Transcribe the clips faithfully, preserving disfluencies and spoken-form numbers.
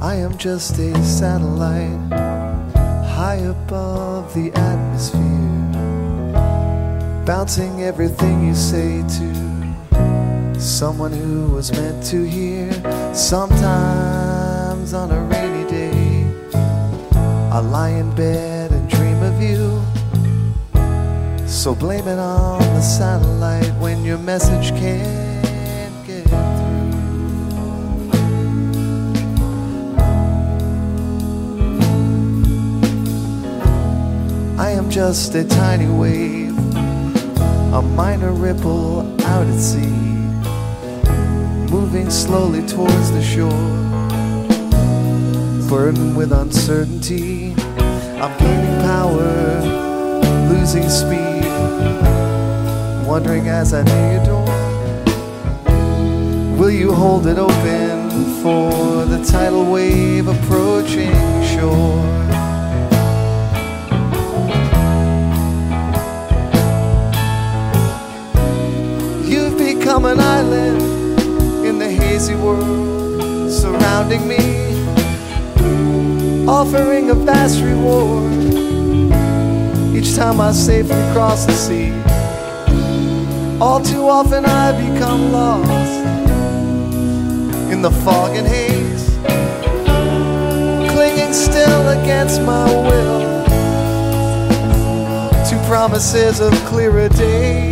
I am just a satellite high above the atmosphere, bouncing everything you say to someone who was meant to hear. Sometimes on a rainy day, I lie in bed and dream of you. So blame it on the satellite when your message can't get through. I am just a tiny wave, a minor ripple out at sea, moving slowly towards the shore, burdened with uncertainty. I'm gaining power, losing speed, wondering as I near your door, will you hold it open for the tidal wave approaching shore? You've become an island in the hazy world surrounding me, offering a vast reward each time I safely cross the sea. All too often I become lost in the fog and haze, clinging still against my will to promises of clearer days.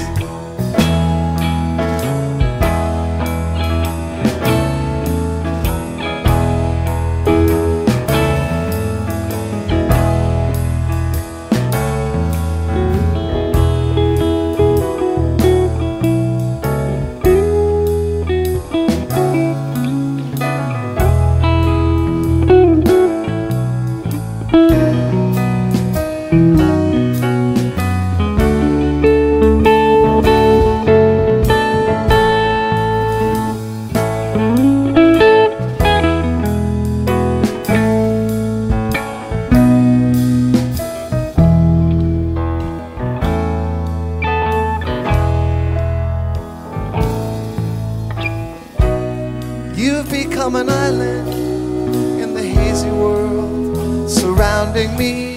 You've become an island in the hazy world surrounding me,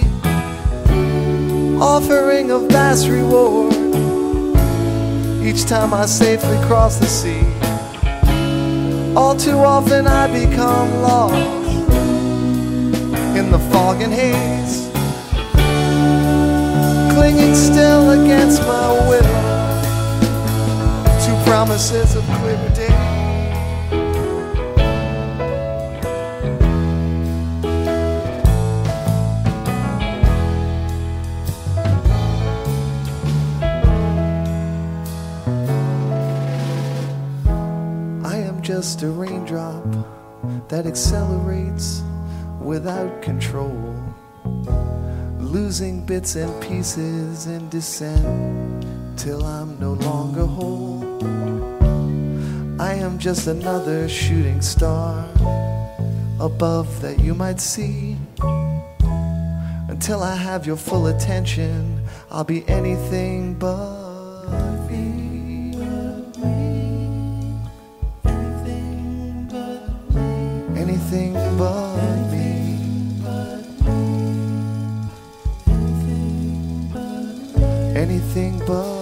offering a vast reward each time I safely cross the sea. All too often I become lost in the fog and haze, clinging still against my will to promises of clearer days. Just a raindrop that accelerates without control, losing bits and pieces in descent till I'm no longer whole. I am just another shooting star above that you might see. Until I have your full attention, I'll be anything but me. Anything but me. Anything but